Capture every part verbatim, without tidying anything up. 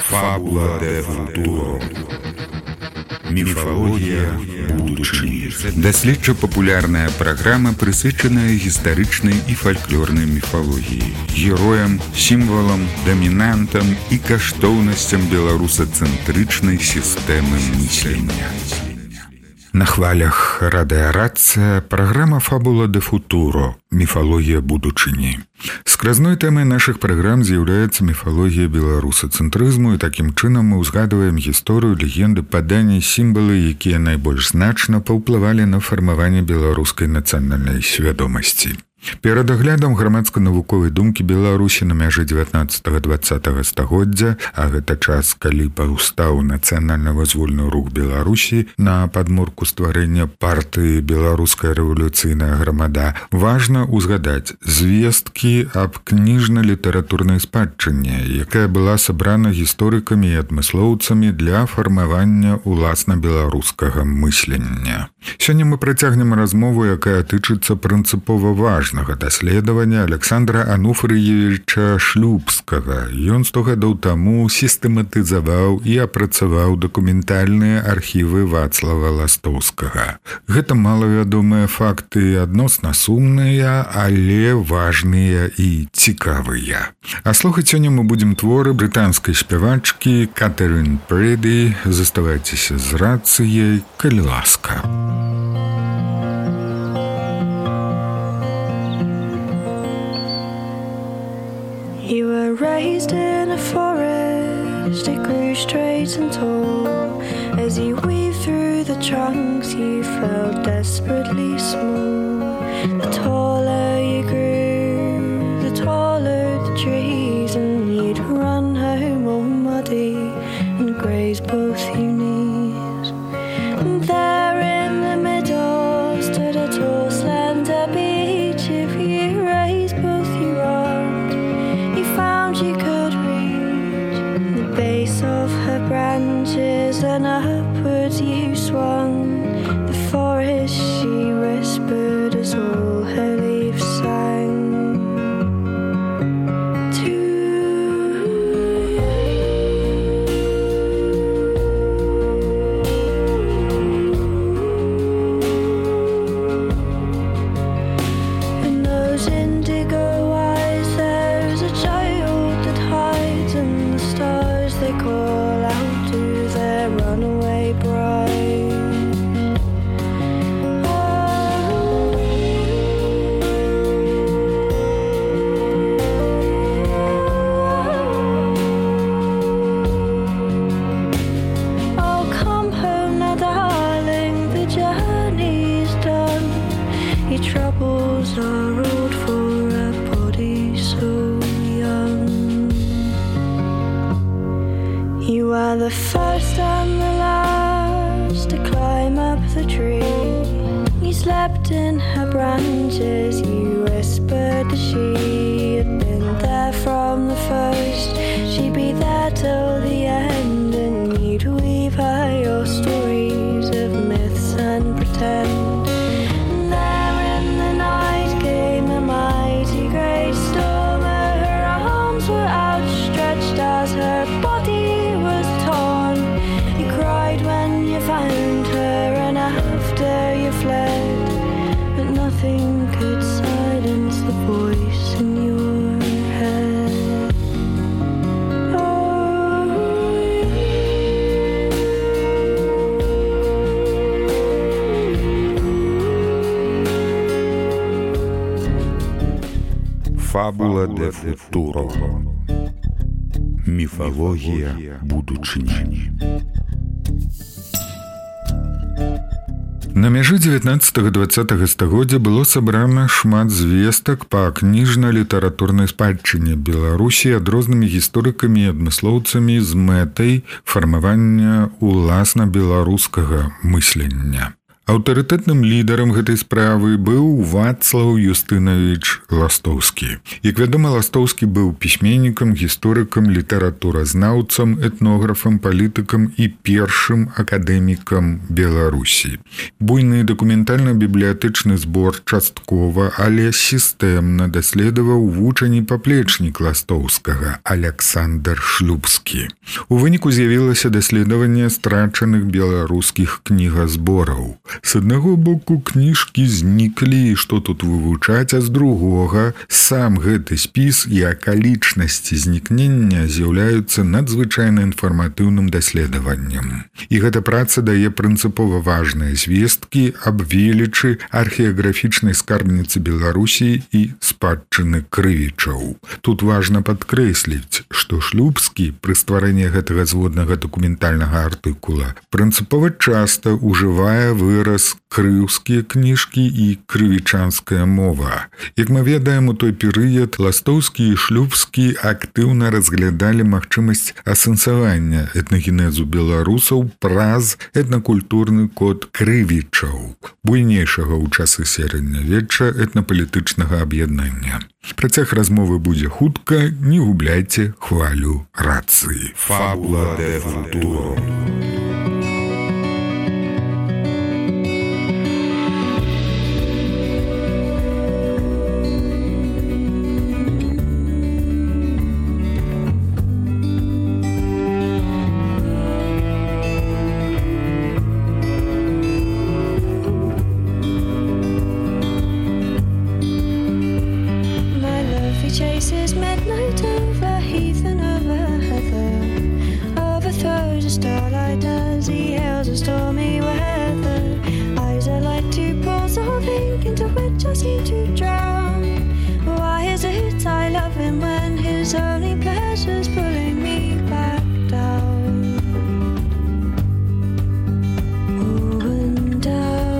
Фабула де футуро. Міфалогія будучыні. Даследча-папулярная праграма, прысвечаная гістарычнай і фальклорнай міфалогіі, героям, сімвалам, дамінантам і каштоўнасцям беларусацэнтрычнай сістэмы мыслення. На хвалях радыарацыя праграма «Фабула де футуро. Міфалогія будучыні». Скразной тэмай нашых праграм з'яўляецца міфалогія беларусацэнтрызму, і такім чынам мы ўзгадваем гісторыю, легенды, паданні, сімвалы, якія найбольш значна паўплывалі на фармаванне беларускай нацыянальнай свядомасці. Перад аглядам грамадска-навуковай думкі Беларусі на мяжы дзевятнаццатага-дваццатага стагоддзя, а гэта час, калі паўстаў нацыянальна-вызвольны рух Беларусі на падмурку стварэння партыі «Беларуская рэвалюцыйная грамада», важна ўзгадаць звесткі аб кніжна-літаратурнай спадчыне, якая была сабрана гісторыкамі і адмыслоўцамі для фармавання уласна беларускага мыслення. Сёння мы працягнем размову, якая тычыцца прынцыпова важнага даследавання Александра Ануфрыевіча Шлюбскага. Ён сто гадоў таму сістэматызаваў і апрацаваў дакументальныя архівы Вацлава Ластоўскага. Гэта малавядомыя факты, адносна сумныя, але важныя і цікавыя. А слухаць сёння мы будзем творы брытанскай спявачкі Катерін Прэді. Заставайцеся з рацыяй, калі ласка. You were raised in a forest, it grew straight and tall. As you weaved through the trunks, you felt desperately small. The taller you grew, the taller the trees, and you'd run home all muddy and graze both your knees. And there in the middle stood a tall slender beech. If you raised both your arms, you found you could reach the base of her branches, and upwards you swung. The forest she whispered as all her leaves sang. The first and the last to climb up the tree. You slept in her branches, you whispered that she had been there from the first. She'd be there till the end, and you'd weave her your stories of myths and pretend. And there in the night came a mighty great storm. Her arms were outstretched as her body was torn. You cried when you found her, and after you fled, but nothing could silence the voice in your head. Oh, Фабула де футуро. Міфалогія будучыні. На мяжы дзевятнаццатага-дваццатага стагоддзя было сабрана шмат звестак па кніжна-літаратурнай спадчыне Беларусі адрознымі гісторыкамі і адмыслоўцамі з мэтай фармавання уласна беларускага мыслення. Аўтарытэтным лідарам гэтай справы быў Вацлаў Юстынавіч Ластоўскі. Як вядома, Ластоўскі быў пісьменнікам, гісторыкам, літаратуразнаўцам, этнографам, палітыкам і першым акадэмікам Беларусі. Буйны дакументальна-бібліятычны збор часткова, але сістэмна даследаваў вучань і паплечнік Ластоўскага Аляксандр Шлюбскі. У выніку з'явілася даследаванне страчаных беларускіх кнігазбораў. З аднаго боку кніжкі зніклі, што тут вывучаць, а з другога сам гэты спіс і акалічнасці знікнення з'яўляюцца надзвычайна інфарматыўным даследаваннем. І гэта праца дае прынцыпова важныя звесткі аб велічы археаграфічнай скарбніцы Беларусі і спадчыны крывічаў. Тут важна падкрэсліць, што Шлюбскі пры стварэнні гэтага зводнага дакументальнага артыкула прынцыпова часта ўжывае выраз крыўскія кніжкі і крывічанская мова. Як мы ведаем, у той перыяд Ластоўскі і Шлюбскі актыўна разглядалі магчымасць асэнсавання этнагенезу беларусаў праз этнакультурны код крывічаў, буйнейшага ў часы сярэднявечча этнапалітычнага аб'яднання. Працяг размовы будзе хутка, не губляйце хвалю рацыі. Фабула де футуро. Chases midnight over heath and over heather, overthrows a starlight as he hails a stormy weather. Eyes are like two pools of ink into which I seem to drown. Why is it I love him when his only pleasure's pulling me back down? Oh, and down.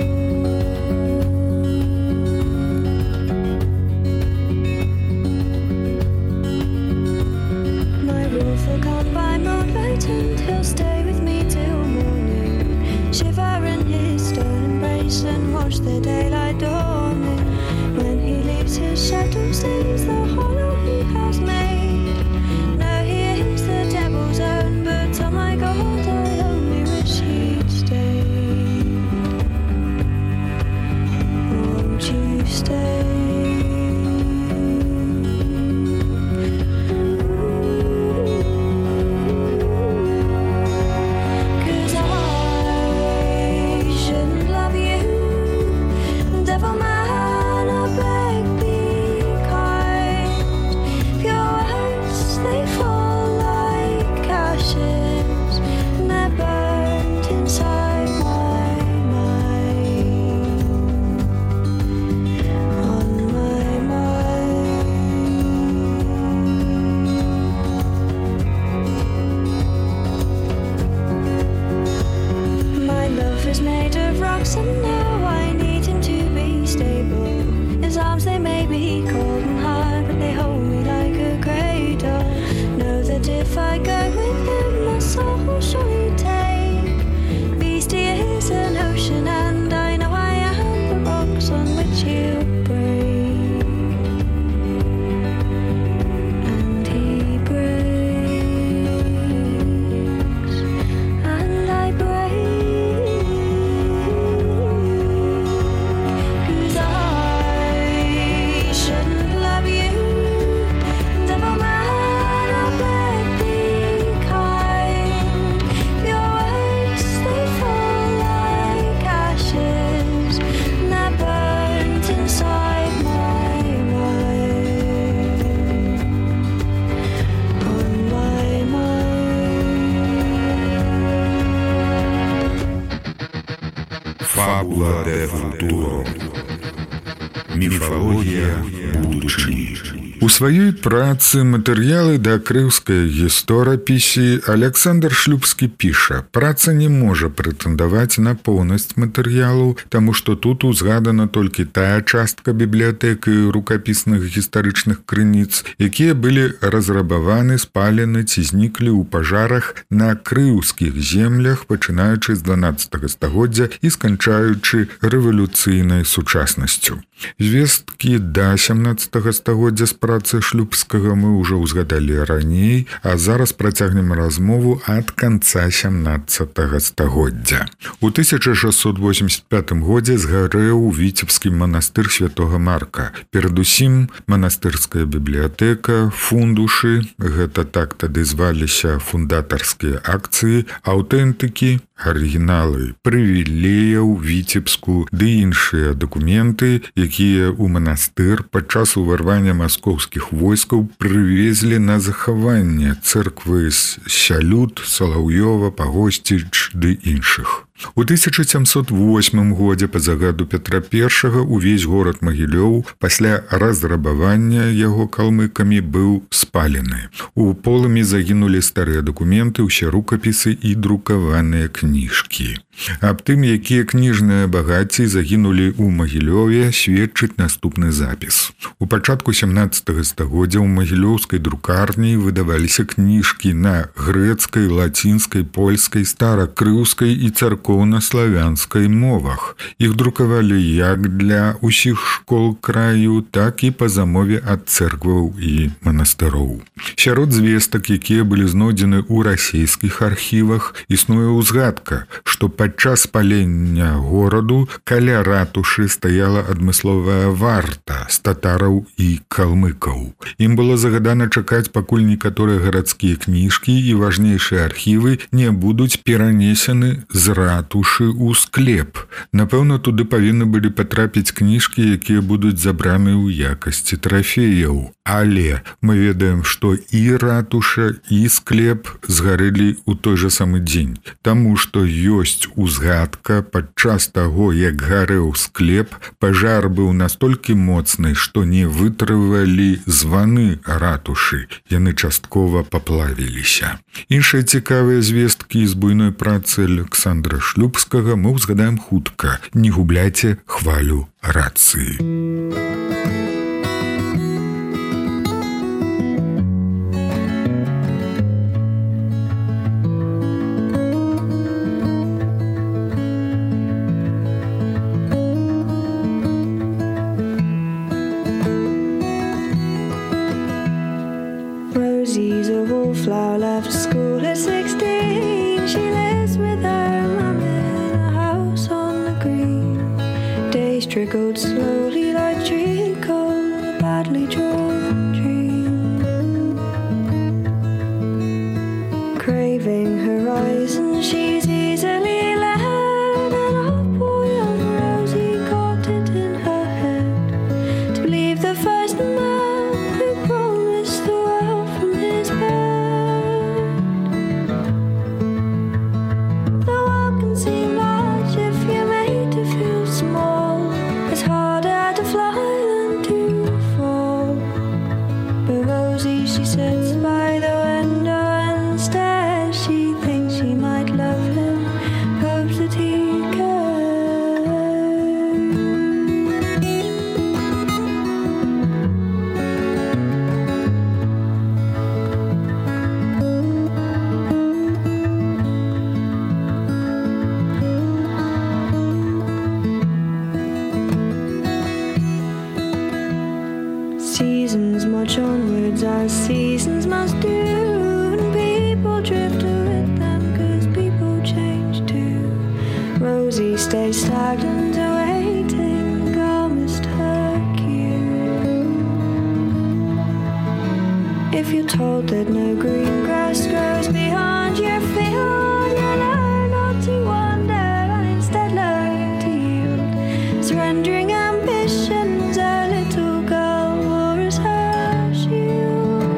And he'll stay with me till morning, shiver in his stone embrace and watch the daylight dawning. When he leaves, his shadow sees the hollow he has made. No, he is the devil's own, but oh my God, I only wish he'd stayed. Won't you stay? And now I need him to be stable. His arms, they may be cold and hard, but they hold me like a cradle. Know that if I go with him, my soul will surely take. Beastie is an ocean, and I know I am the rocks on which he'll break. And he breaks, and I break. Фабула де футуро. Міфологія будучыні. У сваёй працы «Матэрыялы да крыўскай гісторапісі» Аляксандр Шлюбскі піша: праца не можа прэтэндаваць на поўнасць матэрыялу, таму што тут узгадана толькі тая частка бібліятэкі рукапісных гістарычных крыніц, якія былі разрабаваны, спалены ці зніклі ў пажарах на крыўскіх землях, пачынаючы з дванаццатага стагоддзя і сканчаючы рэвалюцыйнай сучаснасцю. Звесткі да сямнаццатага стагоддзя з працы Шлюбскага мы ўжо ўзгадалі раней, а зараз працягнем размову ад канца сямнаццатага стагоддзя. У тысяча шэсцьсот восемьдесят пятым годзе згарэў Віцебскі манастыр святога Марка. Перадусім манастырская бібліятэка, фундушы, гэта так тады зваліся фундатарскія акцыі, аўтэнтыкі, арыгіналы прывілеяў Віцебску ды іншыя дакументы, якія ў манастыр падчас уварвання маскоўскіх войскаў прывезлі на захаванне цэрквы Сялют, Салаўёва, Пагосціч ды іншых. У тысяча сямсот восьмым годзе па загаду Пятра Першага увесь горад Магілёў пасля разрабавання яго калмыкамі быў спалены. У полымі загінулі старыя дакументы, усе рукапісы і друкаваныя кніжкі. Аб тым, якія кніжныя багацці загінулі ў Магілёве, сведчыць наступны запіс. У пачатку сямнаццатага стагоддзя ў магілёўскай друкарні выдаваліся кніжкі на грэцкай, лацінскай, польскай, старакрыўскай і царкоўна-славянскай мовах. Іх друкавалі як для ўсіх школ краю, так і па замове ад цэркваў і манастыроў. Сярод звестак, якія былі знойдзены ў расійскіх архівах, існуе ўзгадка, што падчас палення гораду каля ратушы стаяла адмысловая варта з татараў і калмыкаў. Ім было загадана чакаць, пакуль некаторыя гарадскія кніжкі і важнейшыя архівы не будуць перанесены з ратушы ў склеп. Напэўна, туды павінны былі патрапіць кніжкі, якія будуць забраны ў якасці трафеяў. Але мы ведаем, што і ратуша, і склеп згарэлі ў той жа самы дзень, таму што ёсць узгадка, падчас таго, як гарэў склеп, пажар быў настолькі моцны, што не вытрывалі званы ратушы, яны часткова паплавіліся. Іншыя цікавыя звесткі з буйной працы Аляксандра Шлюбскага мы ўзгадаем хутка. Не губляйце хвалю рацыі. Rosie's a wallflower, left school at sixteen. She lives with her mum in a house on the green. Days trickled slowly like treacle, a badly drawn dream. Craving horizon, she's easily led, and our poor young Rosie caught it in her head to believe the first man who promised the world from his bed. The world can seem large if you're made to feel small. It's harder to fly than to fall. But Rosie, she sits by the window and stares. She thinks she might love him, hopes that he seasons march onwards as seasons must do, and people drift with them cause people change too. Rosie stays stagnant, awaiting the girl missed her cue. If you're told that no green grass grows beyond your field, you learn not to wander and instead learn to yield. Surrendering ambitions, a little girl wore as her shield.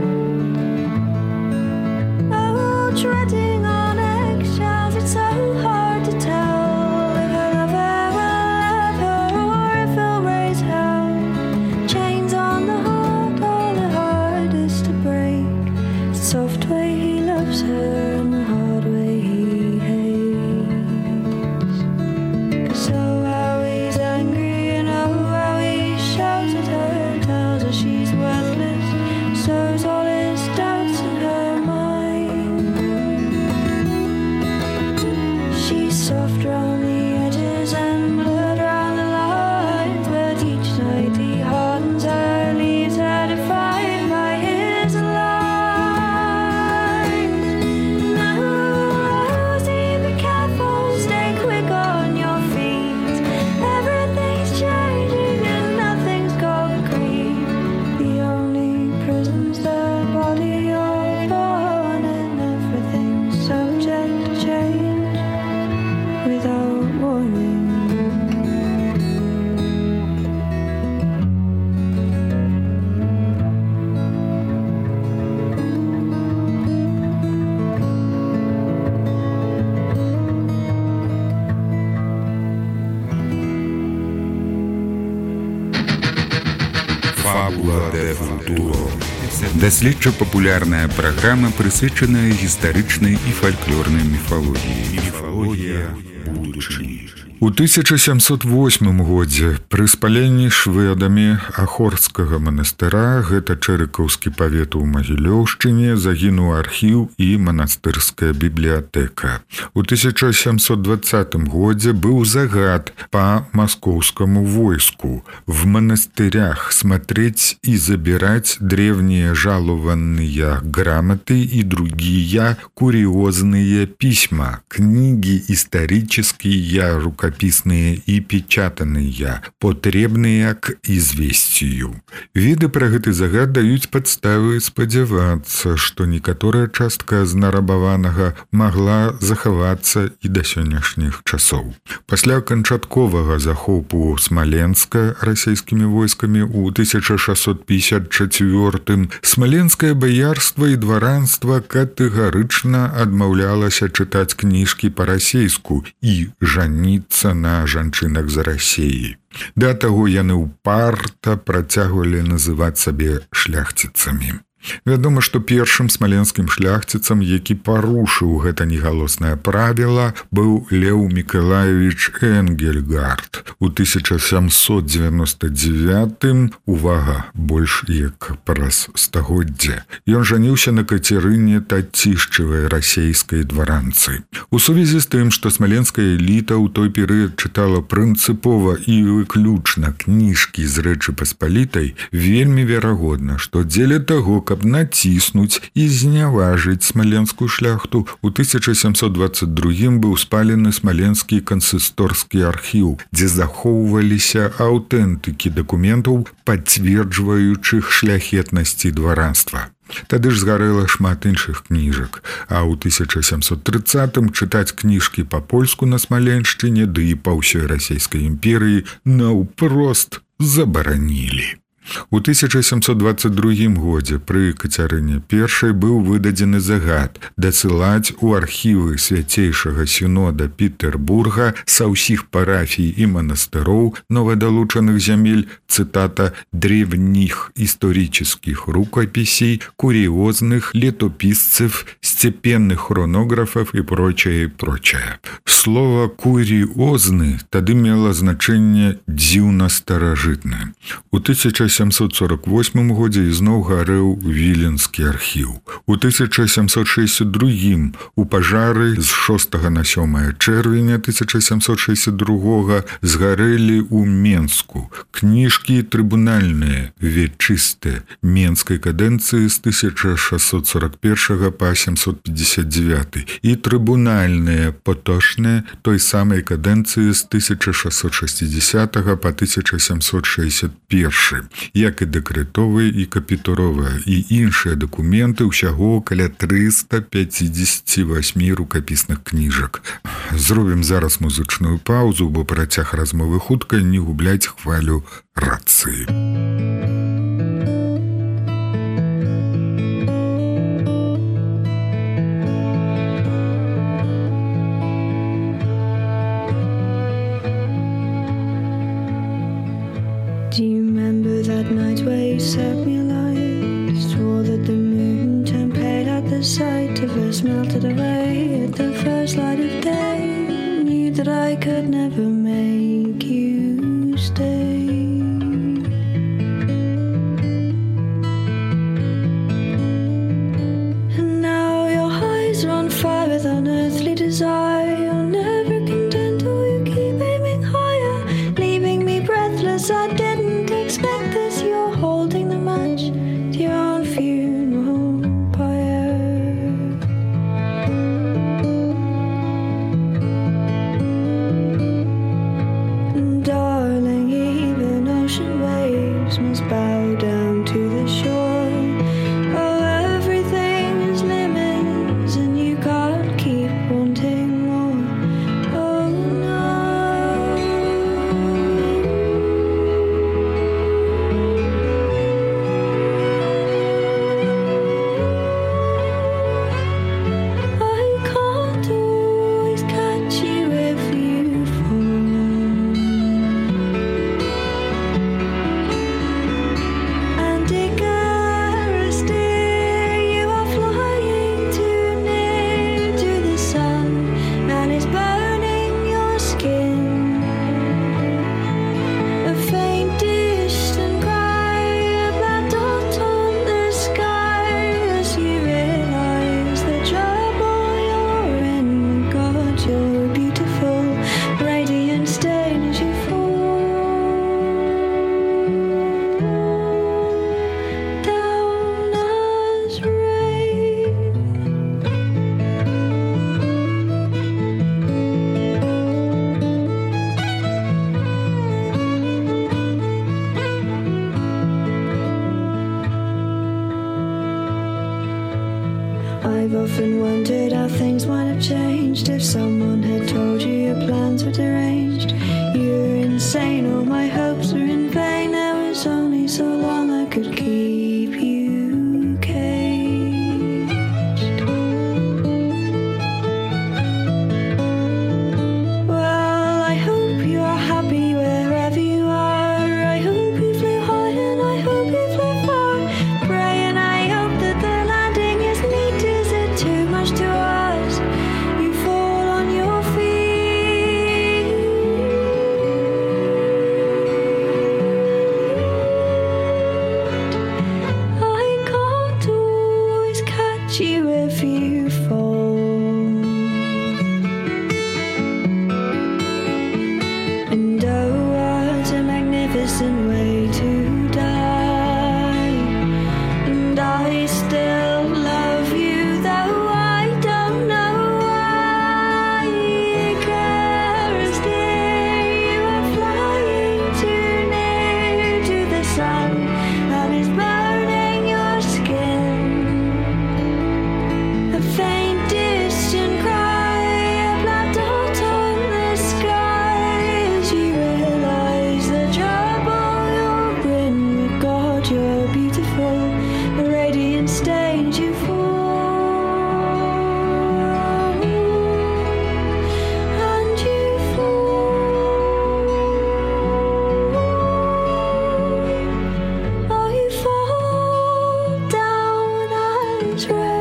Oh, treading on eggshells, it's so hard to tell if her lover will love her or if he'll raise hell. Chains on the heart, all the heart. soft way he loves her and the hard way he hates. So how he's angry and oh how he shouts at her and tells her she's worthless, sows all his doubts in her mind. She's soft round the edges and blurred round the lines, but each night he hardens her, leaves her defined by his lies. Now Rosie, be careful, stay quick on your feet. Everything's changing and nothing's concrete. The only prison's the body you're born in. Everything's subject to change without warning. Фабула де футуро. Даследча-папулярная праграма, прысвечаная гістарычнай і фальклорнай міфалогіі. Міфалогія будучыні. У тысяча сямсот восьмым годзе пры спаленні шведамі Ахорскага манастыра, гэта Чэрыкаўскі павет у Магілёўшчыне, загінуў архіў і манастырская бібліятэка. У тысяча сямсот двадцатым годзе быў загад па маскоўскаму войску в монастырях смотреть и забирать древние жалованные грамоты и другие курьезные письма, книги исторические, рукописные и печатанные, потребные к известию. Виды пра гэты загад даюць падставы спадзявацца, што некаторая частка знарабаванага магла захавацца і да сённяшніх часоў. Пасля канчатковага захопу Смаленска расійскімі войскамі у тысяча шэсцьсот пятьдесят четвёртым смаленскае баярства і дваранства катэгарычна адмаўлялася чытаць кніжкі па-расейску і жаніцца на жанчынах з Расеі. Да таго яны ўпарта працягвалі называць сабе шляхціцамі. Вядома, што першым смаленскім шляхціцам, які парушыў гэта негалоснае правіла, быў Леў Мікалаевіч Энгельгард. У тысяча сямсот дзевяноста дзевятым, увага, больш як праз стагоддзе, ён жаніўся на Кацярыне Тацішчавай расейскай дваранцы. У сувязі з тым, што смаленская эліта ў той перыяд чытала прынцыпова і выключна кніжкі з Рэчы Паспалітай, вельмі верагодна, што дзеля таго, каб націснуць і зняважыць смаленскую шляхту, у тысяча сямсот двадцать другім быў спалены смаленскі кансісторскі архіў, дзе захоўваліся аўтэнтыкі дакументаў, пацверджваючых шляхетнасці дваранства. Тады ж згарэла шмат іншых кніжак, а ў тысяча сямсот трыццатым чытаць кніжкі па-польску на Смаленшчыне ды і па ўсёй расійскай імперыі наўпрост забаранілі. У тысяча сямсот двадцать другім годзе пры Кацярыне першай быў выдадзены загад дасылаць у архівы Свяцейшага Сінода Петербурга са ўсіх парафій і манастыроў новадалучаных зямель, цытата, древних исторических рукописей, курьезных летописцев, степенных хронографов и прочее, прочее. Слово «курьезны» тады мела значэнне дзіўна-старажытнае. У тысяча сямсот сорок восьмым годзе ізноў гарэў Віленскі архіў. У тысяча сямсот шэсцьдзесят другім у пажары з шостага на сёмае чэрвеня тысяча сямсот шэсцьдесят другога згарэлі ў Менску кніжкі трыбунальныя, вечыстыя менскай кадэнцыі з тысяча шэсцьсот сорок першага па сямсот пятьдесят девяты і трыбунальныя поточныя той самай кадэнцыі з тысяча шэсцьсот шэсцідзесятага па тысяча сямсот шэсцьдесят першы, як і дэкрэтовыя і капітуровыя і іншыя дакументы, ўсяго каля трыста пяцьдзесят восемь рукапісных кніжак. Зробім зараз музычную паузу, бо працяг размовы хутка, не губляць хвалю рацыі. Do you remember that night where you set me alight? Swore that the moon turned pale at universe melted away at the first light of day. Knew that I could never make you stay. And now your eyes are on fire with unearthly desire. You're never content, or you keep aiming higher, leaving me breathless. I didn't expect this. You're holding the match to your own funeral pyre. Darling, even ocean waves must bow down to the shore. Oh, everything is limits, and you can't keep wanting more. Oh no. I can't always catch you if you fall. And Icarus, dear, you are flying too near to the sun, and it's burning your skin. A faint distant cry, a black dot on the sky, as you realize the trouble you're in. God, you're beautiful, radiant stain as you fall down as rain. I've often wondered how things might have changed if someone had told you your plans were deranged. You're insane, all my hopes were in vain. There was only so long I could keep you caged. Well, I hope you are happy wherever you are. I hope you flew high and I hope you flew far. Pray and I hope that the landing is neat. Is it too much to ask? You fall on your feet. I can't always catch you if you fall. And oh, what a magnificent way to die. And I still love you, though I don't know why. Icarus, dear, you are flying too near to the sun, and it's burning your skin. A faint distant cry, a black dot on the sky, as you realize the trouble you're in. But God, you're beautiful, a radiant stain as you fall. And you fall. Oh, you fall down as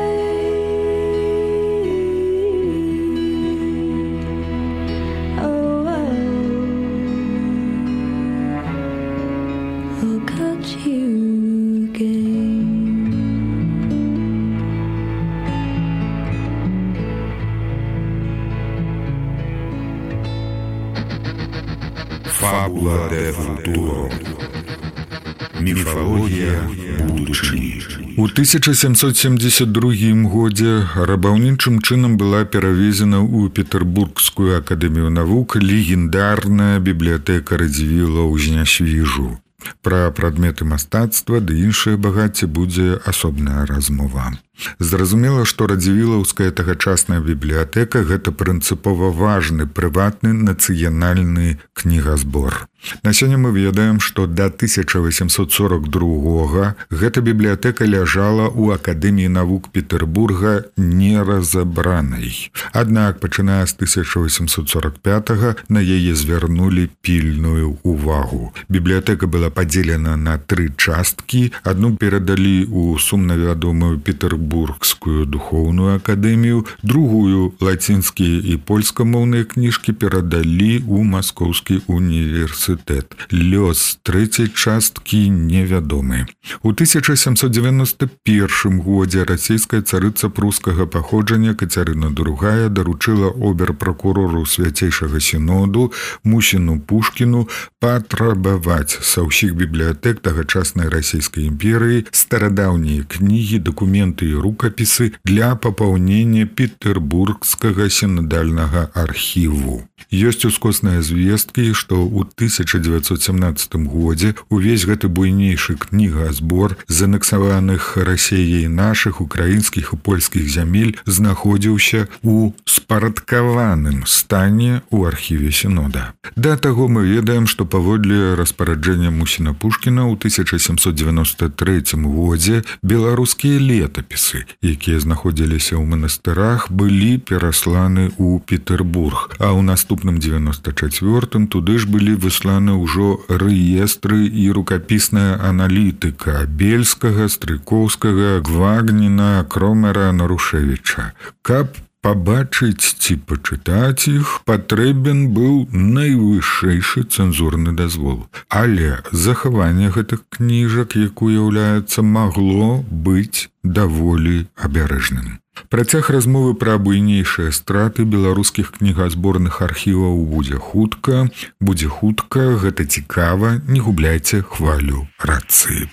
rain. Oh, well, I'll catch you again. Фабула де футуро. Міфалогія будучыні. У тысяча сямсот семьдесят другім годзе рабаўнічым чынам была перавезена ў Петербургскую акадэмію навук легендарная бібліятэка Радзівіла ў Знясвіжу. Пра прадметы мастацтва ды іншае багацце будзе асобная размова. Зразумела, што радзівілаўская тагачасная бібліятэка – гэта прынцыпова важны прыватны нацыянальны кнігазбор. На сёння мы ведаем, што да тысяча восемьсот сорок другога гэта бібліятэка ляжала ў Акадэміі навук Петербурга неразабранай. Аднак, пачыная з тысяча восемьсот сорок пятага на яе звярнулі пільную увагу. Бібліятэка была падзелена на тры часткі. Адну перадалі ў сумна вядомую Петербург Петербургскую духоўную акадэмію, другую лацінскія і польскамоўныя кніжкі перадалі ў Маскоўскі універсітэт. Лёс трэцяй часткі невядомы. У тысяча сямсот девяносто першым годзе расійская царыца прускага паходжання Кацярына другая даручыла обер-пракурору Свяцейшага сіноду Мусіну Пушкіну патрабаваць са ўсіх бібліятэк тагачаснай расійскай імперыі старадаўнія кнігі, дакументы і рукапісы для папаўнення Петербургскага сінадальнага архіву. Ёсць ускосныя звесткі, што ў тысяча дзевяцьсот сямнаццатым годзе увесь гэты буйнейшы кнігазбор з анексаваных Расіяй нашых, украінскіх і польскіх зямель знаходзіўся ў спарадкаваным стане ў архіве сінода. Да таго мы ведаем, што паводле распараджэння Мусіна Пушкіна ў тысяча сямсот девяносто трэцім годзе беларускія летапісы, якія знаходзіліся ў манастырах, былі перасланы ў Петербург, а ў наступным девяносто чацвёртым туды ж былі высланы ўжо рэестры і рукапісная аналітыка Бельскага, Стрыкоўскага, Гвагніна, Кромера, Нарушевіча. Каб пабачыць ці пачытаць іх, патрэбен быў найвышэйшы цэнзурны дазвол. Але захаванне гэтых кніжак, як уяўляецца, магло быць даволі абярэжным. Працяг размовы пра буйнейшыя страты беларускіх кнігазборных архіваў будзе хутка. Будзе хутка, гэта цікава, не губляйце хвалю рацыі.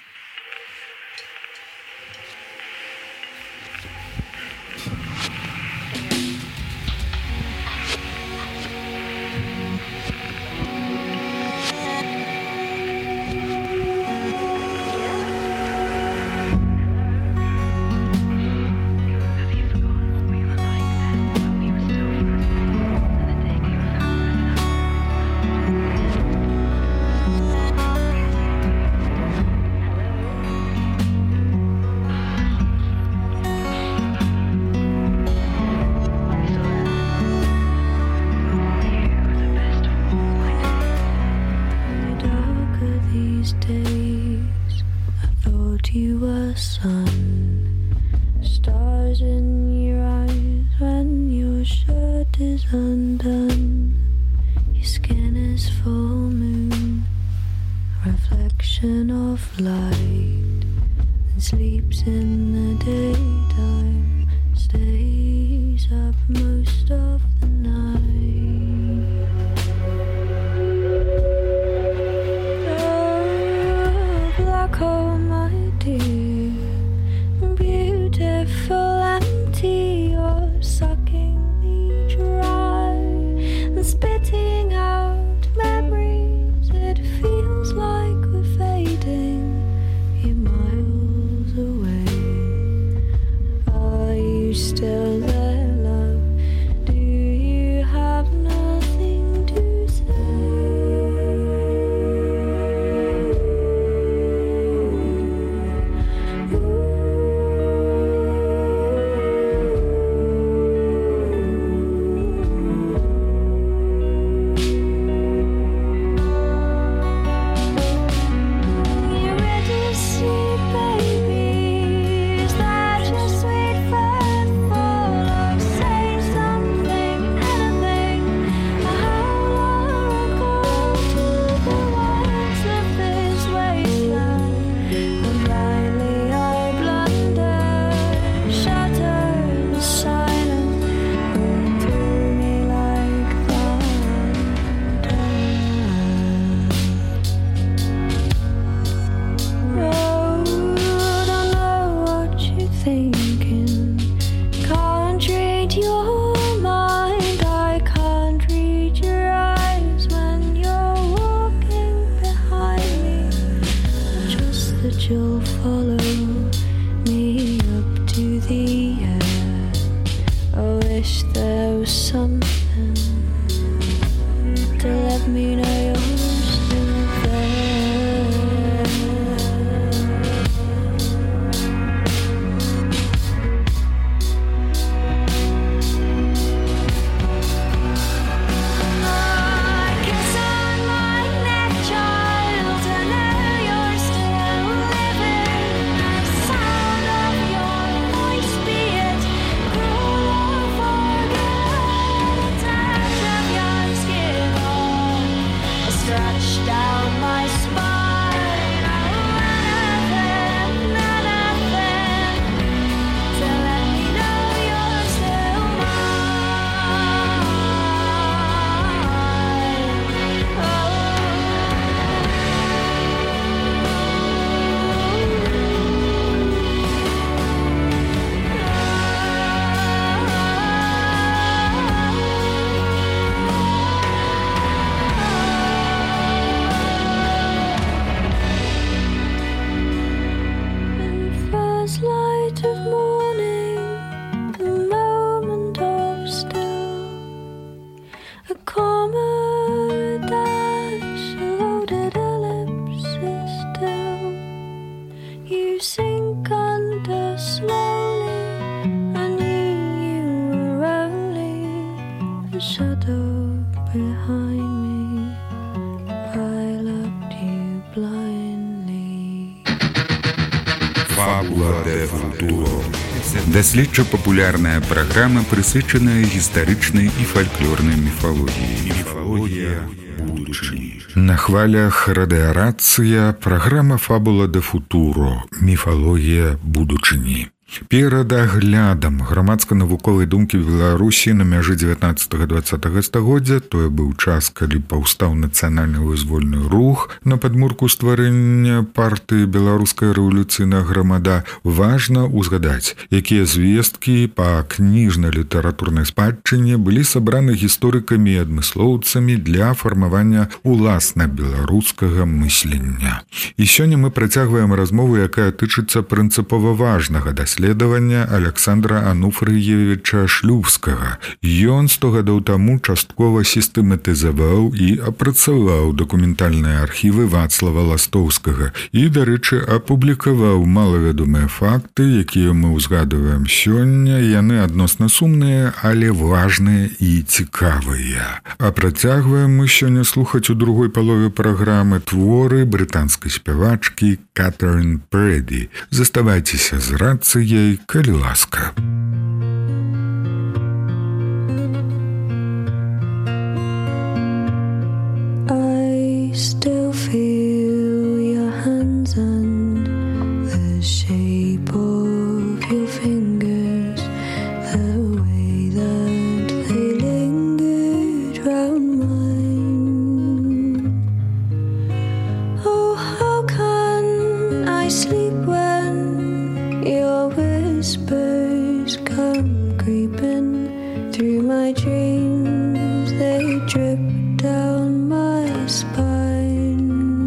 Voice Fábula de Futuro. Даследча-папулярная праграма, прысвечаная гістарычнай і фальклорнай міфалогіі. Міфалогія будучыні. На хвалях радыарацыя, праграма «Фабула де Футуро», міфалогія будучыні. Перад аглядам грамадска-навуковай думкі Беларусі на мяжы дзевятнаццатага-дваццатага стагоддзя, тое быў час, калі паўстаў нацыянальны вызвольны рух на падмурку стварэння партыі беларуская рэвалюцыйная грамада, важна ўзгадаць, якія звесткі па кніжна-літаратурнай спадчыне былі сабраны гісторыкамі і адмыслоўцамі для фармавання уласна беларускага мыслення. І сёння мы працягваем размову, якая тычыцца прынцыпова важнага даследавання даследавання Александра Ануфрыевіча Шлюбскага. Ён сто гадоў таму часткова сістэматызаваў і апрацаваў дакументальныя архівы Вацлава Ластоўскага і, дарэчы, апублікаваў малавядомыя факты, якія мы ўзгадваем сёння. Яны адносна сумныя, але важныя і цікавыя. А працягваем мы сёння слухаць у другой палове праграмы творы брытанскай спявачкі Катрин Прэді. Заставайцеся з рацыяй, калі ласка. I still feel your hands and the shape of your fingers, the way that they lingered round mine. Oh, how can I sleep when your whispers come creeping through my dreams? They drip down my spine.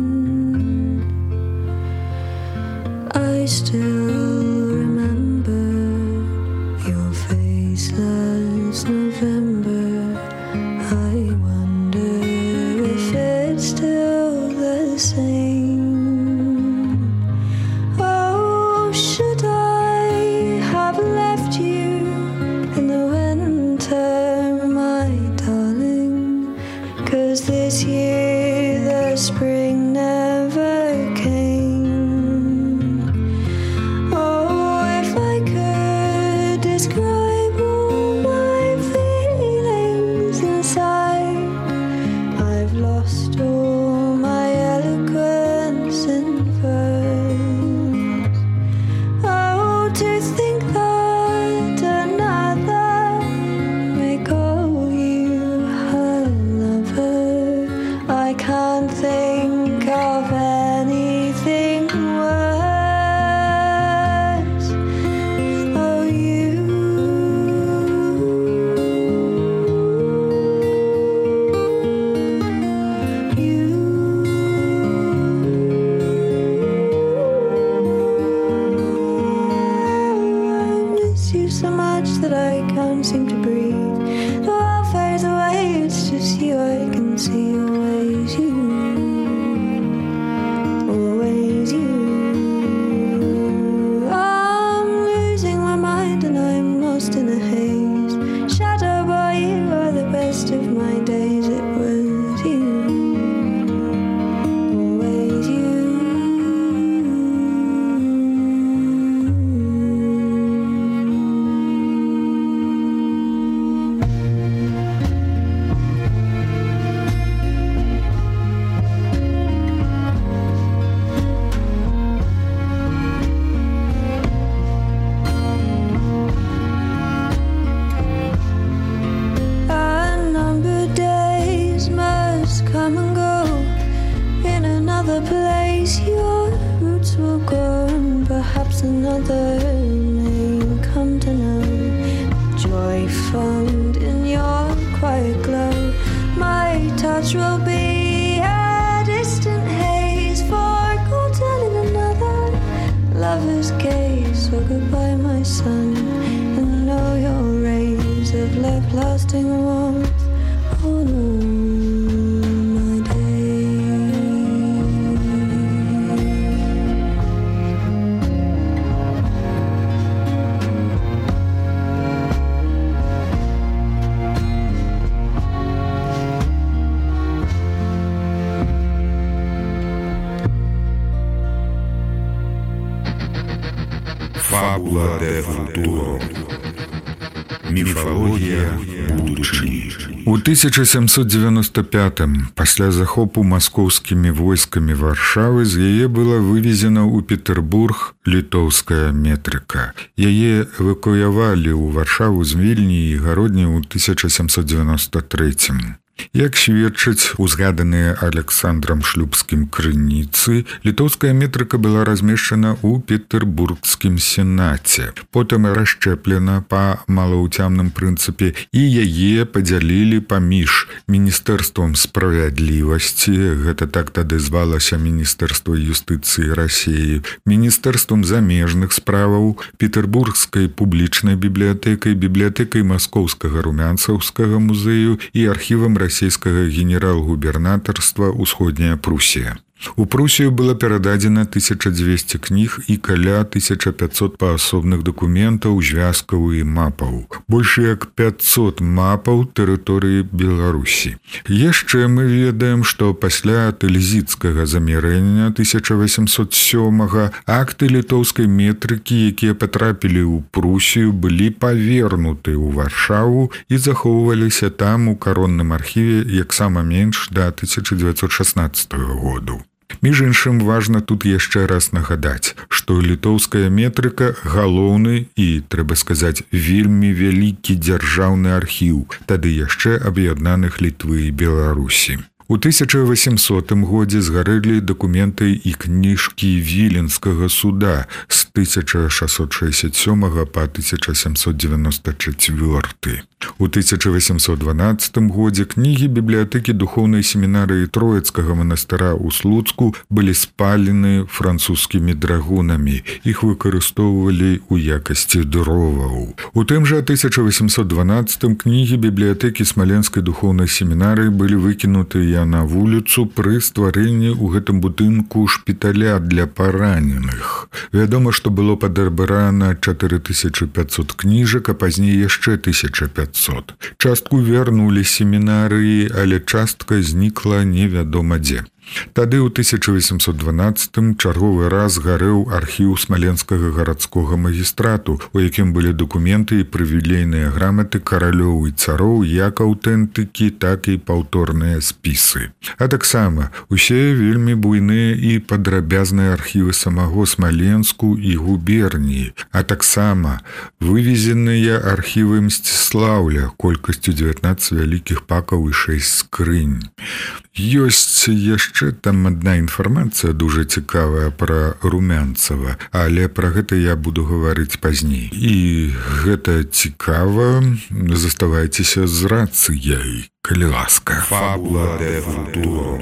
I still remember your face last November. I wonder if it's still the same. Oh, should I have left you in the winter, my darling? 'Cause this year the spring never came. Oh, if I could describe all my feelings inside, I've lost all my eloquence in verse. Oh, to think that another may call you her lover. I can't think of anything worse. Oh, you. You. I miss you so much that I can't seem to breathe. The world fades away, it's just you I can see. Always you, always you. I'm losing my mind and I'm lost in a haze. Shadowed by you are the best of my days. It was you, always you. Unnumbered days must come and go. In another place your roots will grow, and perhaps another may come to know joy found in your quiet glow. My touch will be a distant haze, forgotten in another lover's gaze. So goodbye, my son, and know your rays have left lasting warmth on all my days. Фабула де футуро. Міфалогія будучыні. У тысяча сямсот девяносто пятым, пасля захопу маскоўскімі войскамі Варшавы, з яе была вывезена ў Петербург літоўская метрыка. Яе эвакуявалі ў Варшаву з Вільні і Гародні ў тысяча сямсот девяносто третьем. Як сведчаць узгаданыя Александрам Шлюбскім крыніцы, літоўская метрыка была размешчана ў Петербургскім сенаце, потым расшчэплена па малаўцямным прынцыпе і яе падзялілі паміж Міністэрствам справядлівасці, гэта так тады звалася Міністэрства юстыцыі Расіі, Міністэрствам замежных справаў, Петербургскай публічнай бібліятэкай, бібліятэкай Маскоўскага румянцаўскага музею і архівам расійскага генерал-губернатарства «Усходняя Прусія». У Прусію было перададзена тысяча дзвесце кніг і каля тысяча пятьсот паасобных дакументаў, звязкаў і мапаў. Больш як пятьсот мапаў тэрыторыі Беларусі. Яшчэ мы ведаем, што пасля тылезіцкага замірэння тысяча восемьсот сёмага акты літоўскай метрыкі, якія патрапілі ў Прусію, былі павернуты ў Варшаву і захоўваліся там у каронным архіве як сама менш да тысяча девятьсот шестнадцатого году. Між іншым, важна тут яшчэ раз нагадаць, што літоўская метрыка – галоўны і, трэба сказаць, вельмі вялікі дзяржаўны архіў, тады яшчэ аб'яднаных Літвы і Беларусі. У тысяча восьмісотым годзе згарэлі дакументы і кніжкі Віленскага суда з тысяча шестьсот шестьдесят сёмага па тысяча семьсот девяносто четвёрты. У тысяча восемьсот дванаццатым годзе кнігі бібліятэкі духоўнай семінарыі Троіцкага манастыра ў Слуцку былі спалены французскімі драгунамі. Іх выкарыстоўвалі ў якасці дроваў. У тым жа тысяча восемьсот дванаццатым кнігі бібліятэкі Смаленскай духоўнай семінарыі былі выкінутыя на вуліцу пры стварэнні ў гэтым будынку шпіталя для параненых. Вядома, што было падабрана чатыры тысячы пятьсот кніжак, а пазней яшчэ тысяча пятьсот. Частку вярнулі семінарыі, але частка знікла невядома дзе. Тады ў тысяча восемьсот дванаццатым чарговы раз гарэў архіў Смаленскага гарадскога магістрату, у якім былі дакументы і прывілейныя граматы каралёў і цароў, як аўтэнтыкі, так і паўторныя спісы. А таксама усе вельмі буйныя і падрабязныя архівы самого Смаленску і губерніі, а таксама вывезеныя архівы Мсціслаўля колькасцю дзевятнаццаць вялікіх пакаў і шэсць скрынь. Ёсць яшчэ там адна інфармацыя дужа цікавая пра Румянцава, але пра гэта я буду гаварыць пазней. І гэта цікава, заставайцеся з рацыяй, калі ласка. Фабула де футуро.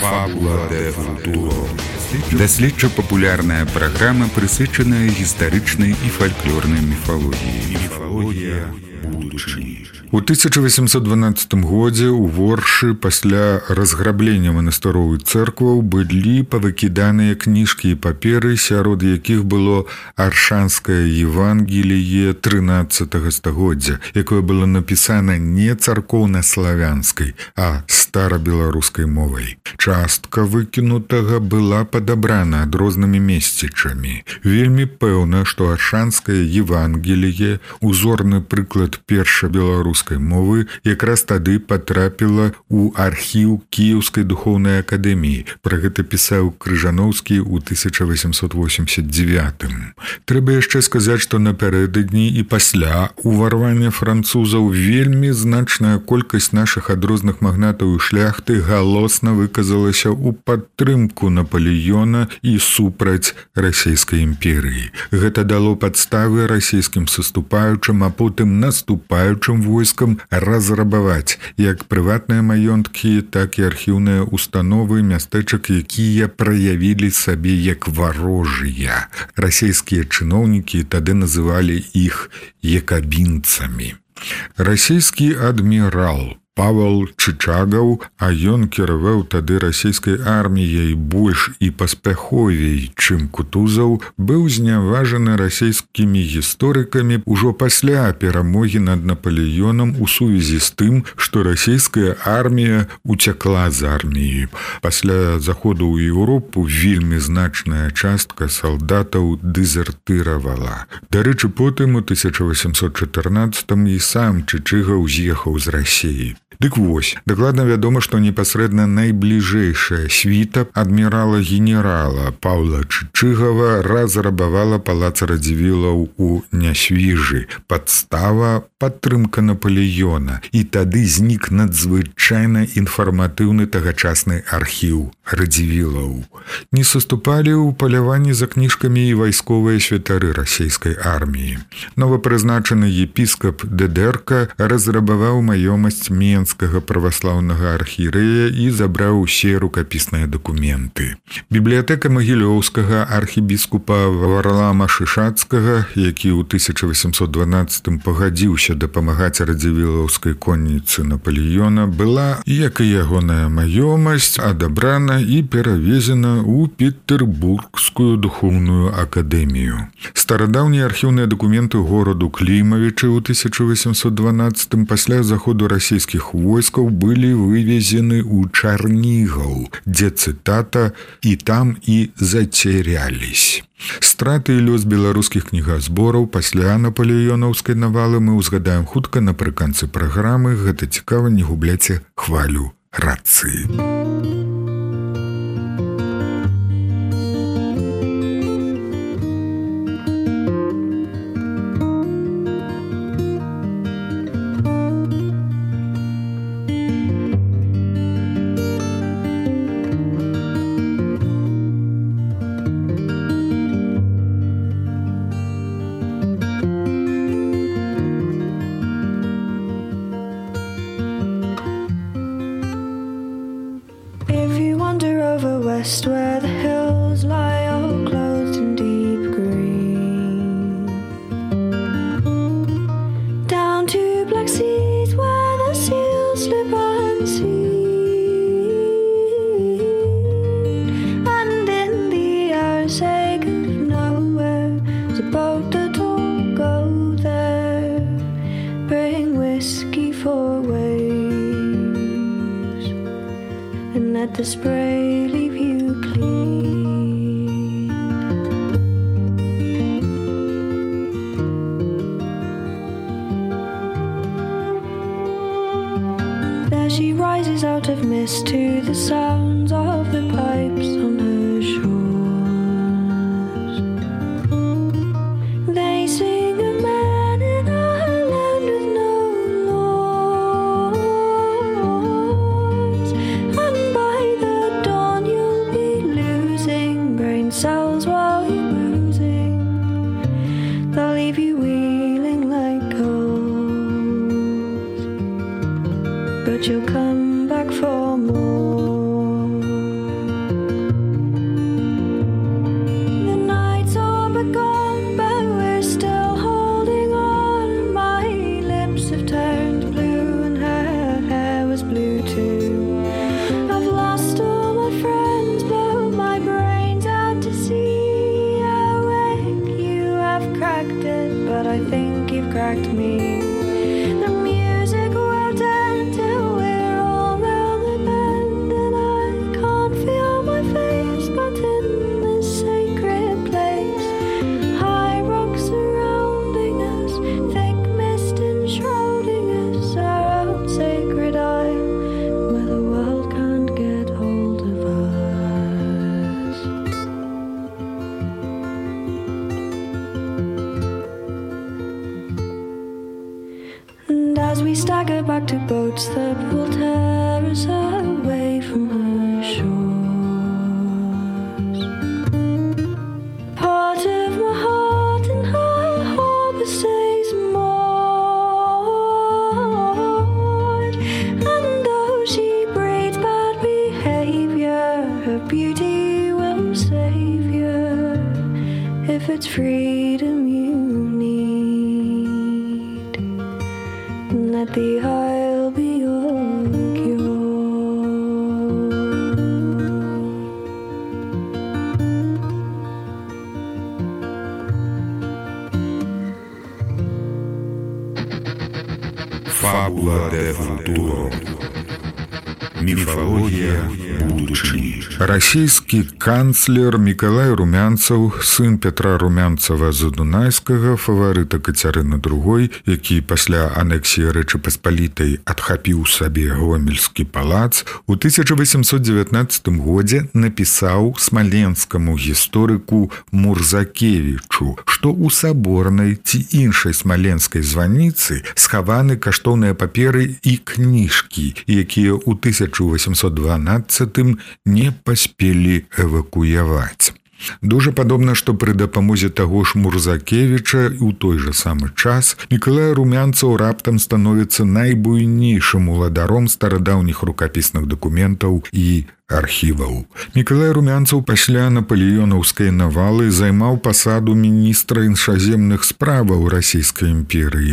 Фабула де футуро. Даследча-папулярная праграма, прысвечаная гістарычнай і фальклорнай міфалогіі. Міфалогія будучыні. У тысяча восемьсот дванадцатым годзе ў Воршы пасля разграблення манастыроў і цэркваў былі павыкіданыя кніжкі і паперы, сярод якіх было Аршанскае Евангелие трынаццатага стагоддзя, якое было напісана не царкоўна-славянскай, а старабеларускай мовай. Частка выкінутага была падабрана адрознымі месцічамі. Вельмі пэўна, што Аршанскае Евангелие, узорны прыклад першабеларускай мовы, якраз тады патрапіла ў архіў Кіеўскай духоўнай акадэміі. Пра гэта пісаў Крыжаноўскі ў тысяча восемьсот восемьдесят девятым. Трэба яшчэ сказаць, што напярэдадні і пасля уварвання французаў вельмі значная колькасць нашых адрозных магнатаў і шляхты галосна выказалася ў падтрымку Напалеёна і супраць расійскай імперыі. Гэта дало падставы расійскім саступаючым, а потым наступаючым войскам разрабаваць як прыватныя маёнткі, так і архіўныя установы мястэчак, якія праявілі сабе як варожыя. Расійскія чыноўнікі тады называлі іх якабінцамі. Расійскі адмірал Павел Чычагаў, а ён кіраваў тады расійскай арміяй больш і паспяховей, чым Кутузаў, быў зняважаны расійскімі гісторыкамі ўжо пасля перамогі над Напалеёнам у сувязі з тым, што расійская армія уцякла з арміі. Пасля заходу ў Еўропу вельмі значная частка салдатаў дэзертыравала. Дарэчы, потым у тысяча восемьсот чатырнаццатым і сам Чычагаў з'ехаў з Расіі. Дык вось, дакладна вядома, што непасрэдна найбліжэйшая світа адмірала-генерала Паўла Чычыгава разрабавала палац Радзівілаў у Нясвіжы. Падстава – падтрымка Напалеёна. І тады знік надзвычайна інфарматыўны тагачасны архіў Радзівілаў. Не саступалі ў паляванні за кніжкамі і вайсковыя святары расійскай арміі. Новапрызначаны епіскап Дедерка разрабаваў маёмасць Менскага праваслаўнага архірэя і забраў усе рукапісныя дакументы. Бібліятэка магілёўскага архібіскупа Варлама Шышацкага, які ў тысяча восемьсот дванаццатым пагадзіўся дапамагаць радзівілаўскай конніцы Напалеёна, была, як і ягоная маёмасць, адабрана і перавезена ў Петербургскую духоўную акадэмію. Старадаўнія архіўныя дакументы гораду Клімавічы ў тысяча восемьсот дванаццатым пасля заходу расійскіх войскаў былі вывезены ў Чарнігаў, дзе, цытата, «і там і зацерялись». Страты і лёс беларускіх кнігазбораў пасля напалеёнаўскай навалы мы ўзгадаем хутка напрыканцы праграмы. Гэта цікава, не губляце хвалю рацыі. West, where the hills lie all clothed in deep green, down to black seas where the seals slip unseen, and in the hour's ache of nowhere there's a boat that will go there, bring whiskey for waves, and let the spray leave you clean. There she rises out of mist to the sounds of the pipes on her shores. They sing of man in a land with no laws, and by the dawn you'll be losing brain cells while you're bruising. They'll leave you wheeling like coals, but you'll come back for more. boats that will tear us away from her shores. Part of my heart in her harbor stays moored, and though she breeds bad behavior, her beauty will save you if it's freedom you need. Let the isle be your cure. Фабула де футуро. Мифология будущего. Расійскі канцлер Мікалай Румянцаў, сын Пятра Румянцава Задунайскага, фаварыта Кацярыны другой, які пасля анексіі Рэчы Паспалітай адхапіў сабе Гомельскі палац, у тысяча восемьсот девятнадцатым годзе напісаў смаленскаму гісторыку Мурзакевічу, што ў саборнай ці іншай смаленскай званіцы схаваны каштоўныя паперы і кніжкі, якія ў тысяча восемьсот дванадцатым не паспелі эвакуяваць. Дужа падобна, што пры дапамозе таго ж Мурзакевіча ў той жа самы час Мікалай Румянцаў раптам становіцца найбуйнейшым уладаром старадаўніх рукапісных дакументаў і архіваў. Мікалай Румянцаў пасля напалеёнаўскай навалы займаў пасаду міністра іншаземных справаў Расійскай імперыі,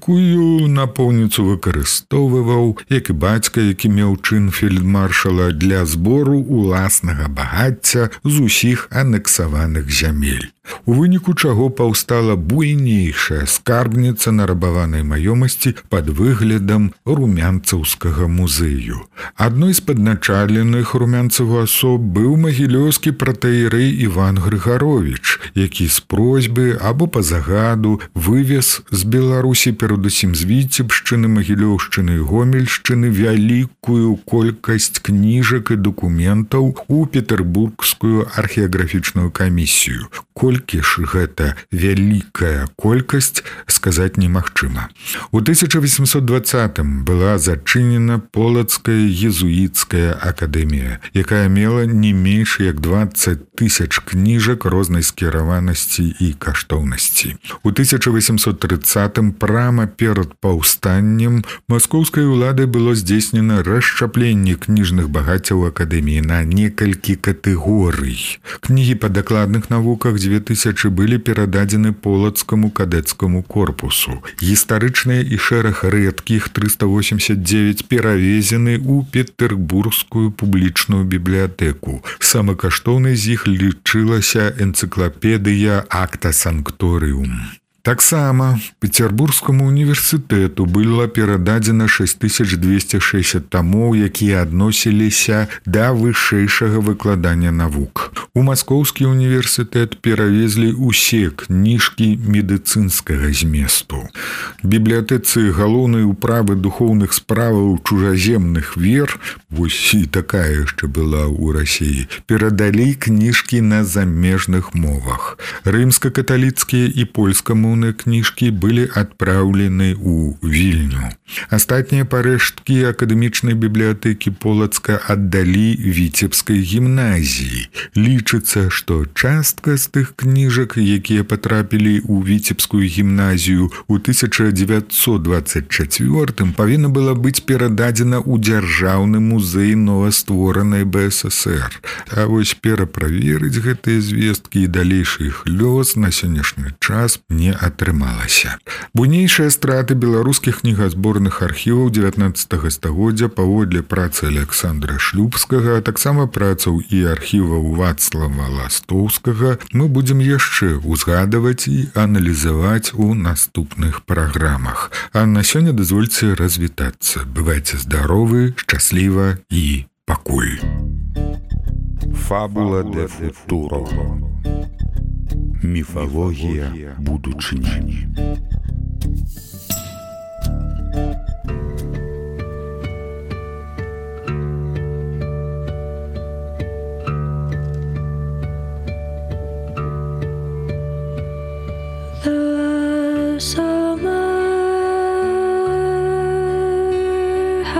якую напоўніцу выкарыстоўваў, як і бацька, які меў чын фельдмаршала, для збору уласнага багацця з усіх анексаваных зямель. У выніку чаго паўстала буйнейшая скарбніца нарабаванай маёмасці пад выглядам румянцаўскага музею. Адной з падначаленых Румянцаву асоб быў магілёўскі пратэірэй Іван Грыгаровіч, які з просьбы або па загаду вывез з Беларусі, перадусім з Віцебшчыны, Магілёўшчыны і Гомельшчыны, вялікую колькасць кніжак і дакументаў у Петербургскую археаграфічную камісію. Колькі ж гэта вялікая колькасць, сказаць немагчыма. У тысяча восемьсот двадцатым была зачынена Полацкая езуіцкая акадэмія, якая мела не менш як дваццаць тысяч кніжак рознай скіраванасці і каштоўнасці. У тысяча восемьсот трыццатым прама перад паўстаннем маскоўскай уладай было здзейснена расшчапленне кніжных багаццяў акадэміі на некалькі катэгорый. Кнігі па дакладных навуках дзве тысячы былі перададзены Полацкаму кадэцкаму корпусу. Гістарычныя і шэраг рэдкіх трыста восемьдесят девять перавезены ў Петербургскую публічную бібліятэку. Самы каштоўнай з іх лічылася энцыклапедыя Акта Санкторіум. Таксама Петербургскому універсітэту была перададзена шесть тысяч двести шестьдесят томоў, якія адносіліся да вышэйшага выкладання навук. У Маскоўскі універсітэт перавезлі ўсе кніжкі медыцынскага зместу. Бібліятэцы галоўнай управы духоўных справаў чужаземных вер, вось і такая яшчэ была ў Расіі, перадалі кніжкі на замежных мовах. Рымска-каталіцкія і польскамоўныя кніжкі былі адпраўлены ў Вільню. Астатнія парэшткі акадэмічнай бібліятэкі Полацка аддалі Віцебскай гімназіі. Лічыцца, што частка з тых кніжак, якія патрапілі ў Віцебскую гімназію ў тысяча дзевяцьсот дваццаць чацвёртым, павінна была быць перададзена ў дзяржаўны музей новастворанай бэ эс эс эр. А вось пераправерыць гэтыя звесткі і далейшы іх лёс на сённяшні час не атрымалася. Буйнейшыя страты беларускіх кнігазборных архіваў дзевятнаццатага стагоддзя паводле працы Александра Шлюбскага, а таксама працаў і архіваў Вацлава Ластоўскага мы будзем яшчэ узгадаваць і аналізаваць у наступных праграмах. А на сёння дазвольце развітацца. Бывайце здаровы, шчасліва і пакуль. Фабула де футуро. Мифология будучыні. The summer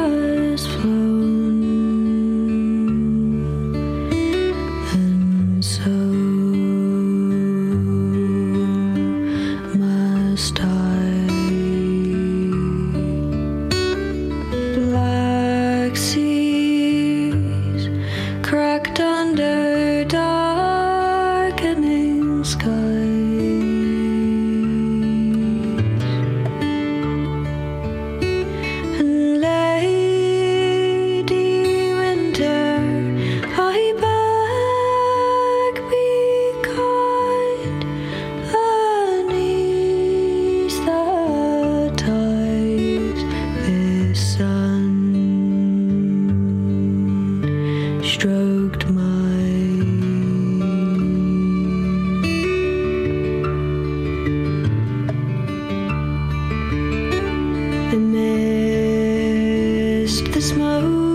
know